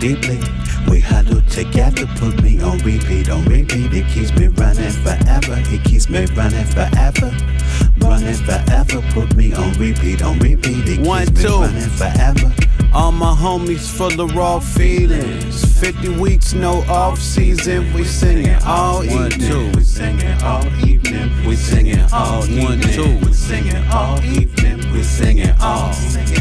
deeply. We huddle together, put me on repeat, on repeat. It keeps me running forever, it keeps me running forever. Running forever, put me on repeat, on repeat. It keeps me running forever. All my homies full of raw feelings. 50 weeks, no off season. We singing all evening. We singing all evening. We singing all evening. We singing all evening. We singing all.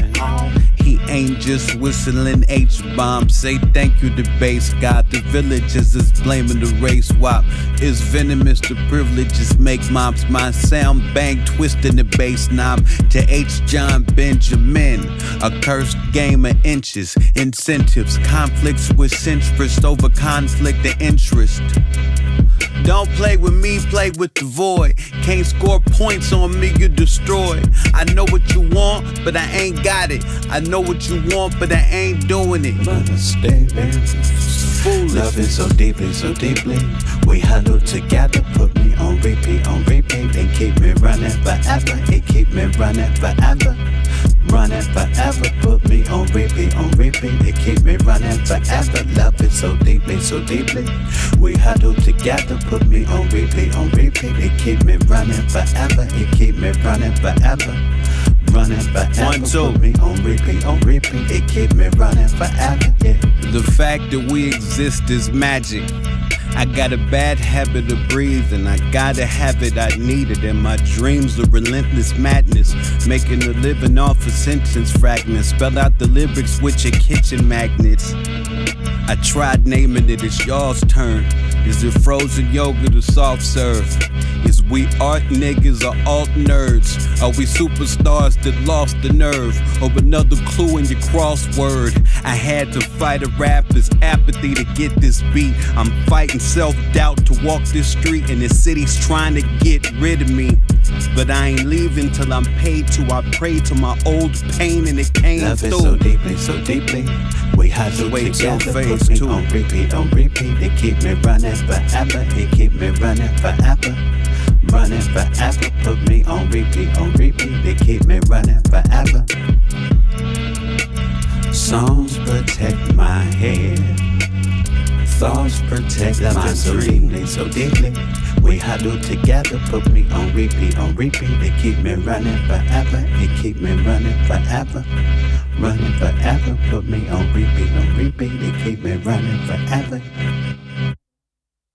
He ain't just whistling H-bombs. Say thank you to bass god. The villagers is blaming the race wop. It's venomous, the privileges make mobs. My sound bang twisting the bass knob to H. John Benjamin. A cursed game of inches, incentives, conflicts with centrists over conflict of interest. Don't play with me, play with the void. Can't score points on me, you're destroyed. I know what you want, but I ain't got it. I know what you want, but I ain't doing it. Stay foolish. Loving so deeply, so deeply. We huddle together, put me on repeat, on repeat. They keep me running forever, it keep me running forever. Running forever, put me on repeat, on repeat. They keep me running forever. Love it so deeply, so deeply. We huddle together, put me on repeat, on repeat. They keep me running forever, it keep me running forever. Running forever, One, two. Put me on repeat, it keep me running forever, yeah. The fact that we exist is magic. I got a bad habit of breathing. I gotta have it, I need it. And my dreams are relentless madness. Making a living off of sentence fragments. Spell out the lyrics with your kitchen magnets. I tried naming it, it's y'all's turn. Is it frozen yogurt or soft serve? Is we art niggas or alt nerds? Are we superstars that lost the nerve? Or another clue in your crossword? I had to fight a rapper's apathy to get this beat. I'm fighting self-doubt to walk this street, and the city's trying to get rid of me. But I ain't leaving till I'm paid to. I pray to my old pain and it came Love through. it so deeply, so deeply. We huddle Wait till together, phase put me two. on repeat, on repeat. They keep me running forever, it keep me running forever. Running forever, put me on repeat, they keep me running forever. Songs protect my head, thoughts protect my so deeply, so deeply. We huddle together, put me on repeat, they keep me running forever, they keep me running forever. Running forever, put me on repeat, they keep me running forever.